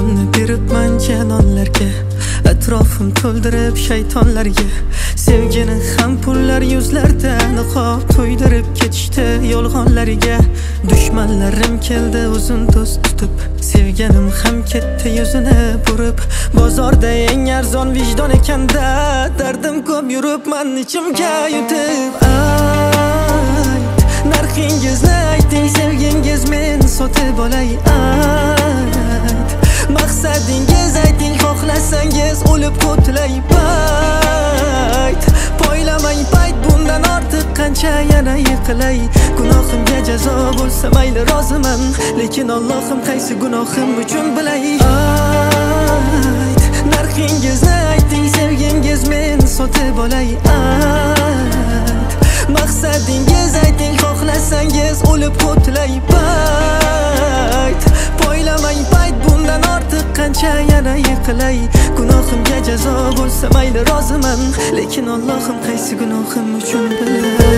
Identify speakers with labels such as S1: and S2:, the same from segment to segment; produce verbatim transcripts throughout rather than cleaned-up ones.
S1: O'zimni beribman janonlarga, atrofim to'ldirib shaytonlarga. Sevgini ham pullar yuzlarda niqob to'ydirib ketishdi yolg'onlariga. Dushmanlarim keldi uzun do'st tutib, sevganim ham ketdi yuzini burib. Bozorda eng arzon vijdon ekanda, dardim ko'p yuribman ichimga yutib. Ayt, narxingizni ayting, sevgingiz men sotib olay. Ayt, maqsadingiz ayting, xohlasangiz o'lib qutlay. Bayt, poylamang payt, bundan ortiq qancha yana yiqilay. Gunohimga jazo bo'lsa mayli roziman, lekin Allohim qaysi gunohim uchun bilay. Ayt, narxingizni ayting, sevgingiz men sotib olay. Ayt, maqsadingiz ayting, xohlasangiz o'lib qutlay. Bayt, poylamang payt, bundan ortiq qancha yana yiqilay. Gunohimga jazo bo'lsa mayli roziman, lekin Allohim qaysi gunohim uchun bilay.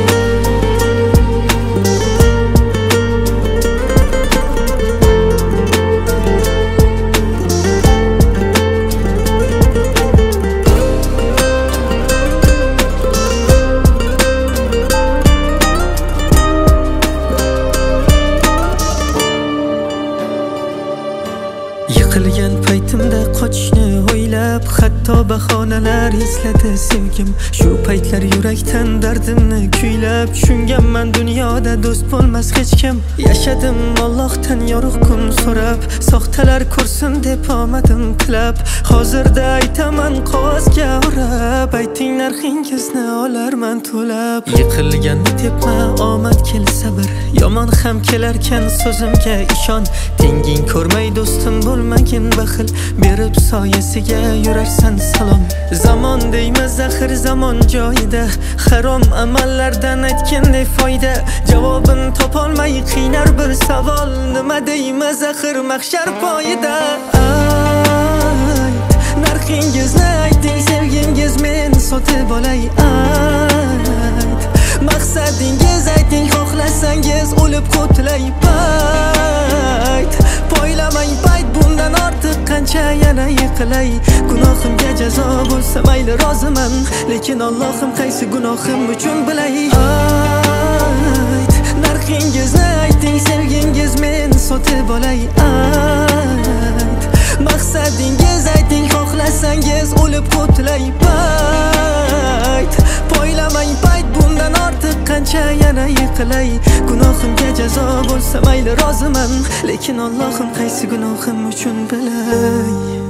S1: Yiqilgan paytimda qochishni o'ylab, hatto bahonalar izladi sevgim. Shu paytlar yurakdan dardimni kuylab, tushunganman dunyoda do'st bo'lmas hech kim. Yashadim Allohdan yorug' kun so'rab, soxtalar ko'rsin deb omadim tilab. Hozirda aytaman qog'ozga o'rab, ayting narxingizni olarman to'lab. Yiqilganni tepma, omad kel sabr, yomon ham kelarkan so'zimga ishon. Tenging ko'rmay do'stim bo'lmagin baxil, berib soyasiga yurarsan salom. Zamon deymiz axir zamon joyida, harom amallardan aytgandek foyda. Javobini topolmay qiynar bir savol, nima deymiz axir mahshar poyida. Ayt, narxingizni ayting, sevgingiz men sotib olay. Ayt, maqsadingiz ayting, xohlasangiz o'lib qutlay. Bayt, poylamang payt, bundan ortiq qancha yana yiqilay. Gunohimga jazo bo'lsa mayli roziman, lekin Allohim qaysi gunohim uchun bilay. Ayt, narxingizni ayting, sevgingiz men sotib olay. Ayt, maqsadingiz ayting, xohlasangiz o'lib qutlay. Bayt, poylamang payt, bundan ortiq qancha yana yiqilay. Gunohimga jazo bo'lsa mayli roziman, lekin Allohim qaysi gunohim uchun bilay.